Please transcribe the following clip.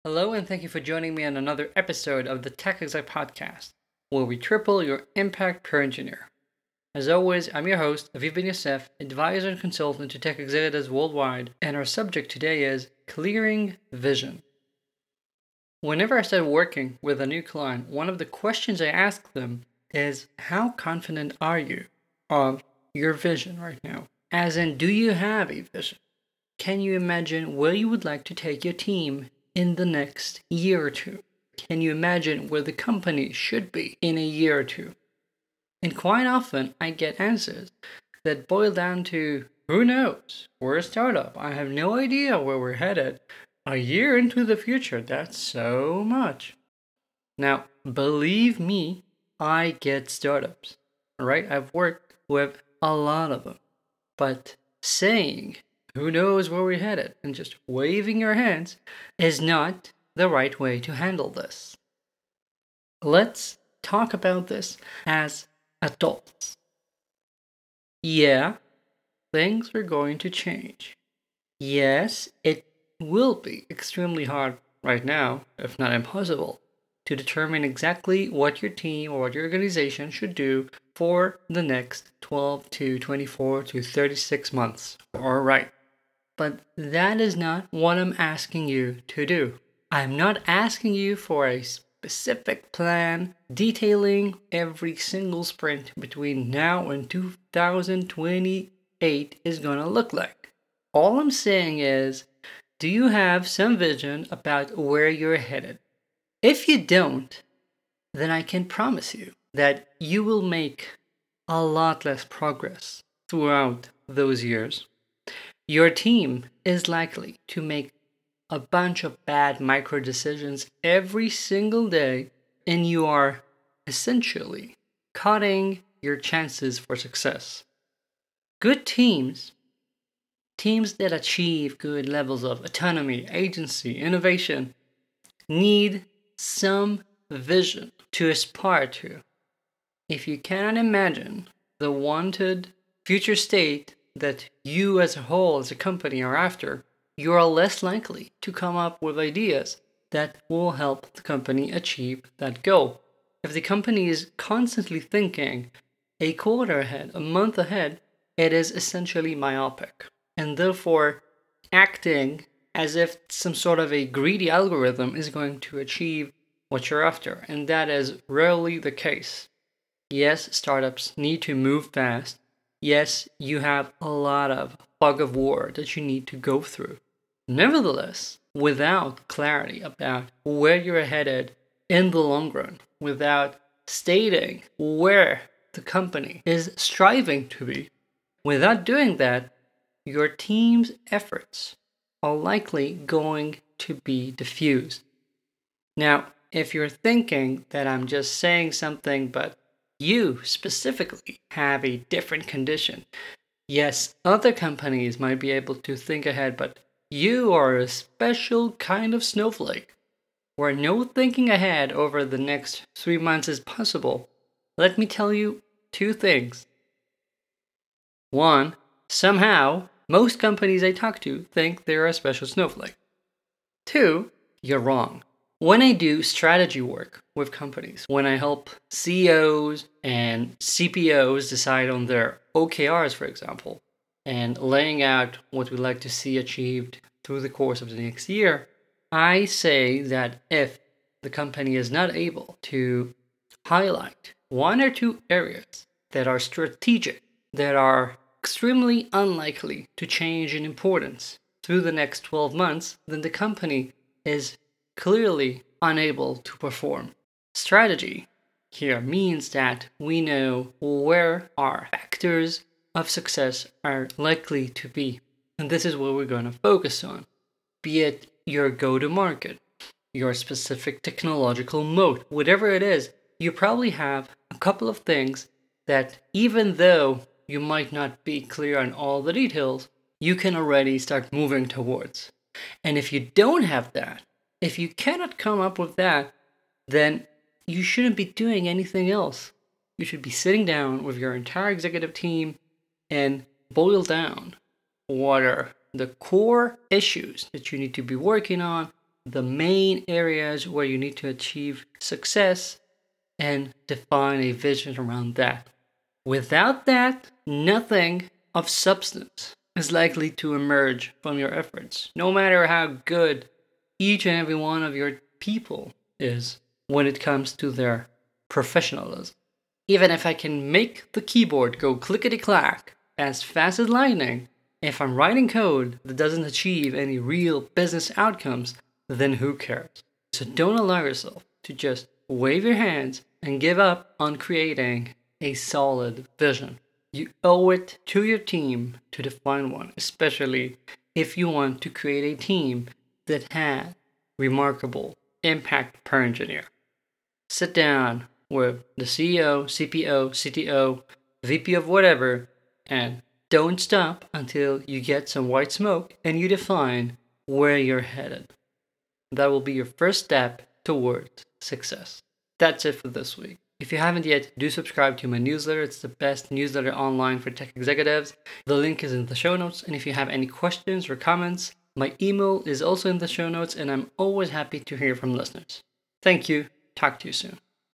Hello, and thank you for joining me on another episode of the Tech Exec Podcast, where we triple your impact per engineer. As always, I'm your host, Aviv Ben Yosef, advisor and consultant to tech executives worldwide, and our subject today is clearing vision. Whenever I start working with a new client, one of the questions I ask them is, how confident are you of your vision right now? As in, do you have a vision? Can you imagine where you would like to take your team in the next year or two? Can you imagine where the company should be in a year or two? And quite often I get answers that boil down to, who knows? We're a startup. I have no idea where we're headed. A year into the future, that's so much. Now, believe me, I get startups, right? I've worked with a lot of them. But saying, who knows where we're headed, and just waving your hands is not the right way to handle this. Let's talk about this as adults. Yeah, things are going to change. Yes, it will be extremely hard right now, if not impossible, to determine exactly what your team or what your organization should do for the next 12 to 24 to 36 months. All right. But that is not what I'm asking you to do. I'm not asking you for a specific plan detailing every single sprint between now and 2028 is going to look like. All I'm saying is, do you have some vision about where you're headed? If you don't, then I can promise you that you will make a lot less progress throughout those years. Your team is likely to make a bunch of bad micro decisions every single day, and you are essentially cutting your chances for success. Good teams that achieve good levels of autonomy, agency, innovation, need some vision to aspire to. If you cannot imagine the wanted future state that you as a whole, as a company, are after, you are less likely to come up with ideas that will help the company achieve that goal. If the company is constantly thinking a quarter ahead, a month ahead, it is essentially myopic, and therefore acting as if some sort of a greedy algorithm is going to achieve what you're after, and that is rarely the case. Yes, startups need to move fast. Yes, you have a lot of fog of war that you need to go through. Nevertheless, without clarity about where you're headed in the long run, without stating where the company is striving to be, without doing that, your team's efforts are likely going to be diffused. Now, if you're thinking that I'm just saying something, but you specifically have a different condition, yes, other companies might be able to think ahead, but you are a special kind of snowflake where no thinking ahead over the next 3 months is possible. Let me tell you two things. One, somehow, most companies I talk to think they're a special snowflake. Two, you're wrong. When I do strategy work with companies, when I help CEOs and CPOs decide on their OKRs, for example, and laying out what we'd like to see achieved through the course of the next year, I say that if the company is not able to highlight one or two areas that are strategic, that are extremely unlikely to change in importance through the next 12 months, then the company is clearly unable to perform. Strategy here means that we know where our factors of success are likely to be. And this is what we're going to focus on, be it your go-to-market, your specific technological moat, whatever it is. You probably have a couple of things that, even though you might not be clear on all the details, you can already start moving towards. And if you don't have that, if you cannot come up with that, then you shouldn't be doing anything else. You should be sitting down with your entire executive team and boil down what are the core issues that you need to be working on, the main areas where you need to achieve success and define a vision around that. Without that, nothing of substance is likely to emerge from your efforts, no matter how good each and every one of your people is when it comes to their professionalism. Even if I can make the keyboard go clickety-clack as fast as lightning, if I'm writing code that doesn't achieve any real business outcomes, then who cares? So don't allow yourself to just wave your hands and give up on creating a solid vision. You owe it to your team to define one, especially if you want to create a team that has remarkable impact per engineer. Sit down with the CEO, CPO, CTO, VP of whatever, and don't stop until you get some white smoke and you define where you're headed. That will be your first step towards success. That's it for this week. If you haven't yet, do subscribe to my newsletter. It's the best newsletter online for tech executives. The link is in the show notes. And if you have any questions or comments, my email is also in the show notes, and I'm always happy to hear from listeners. Thank you. Talk to you soon.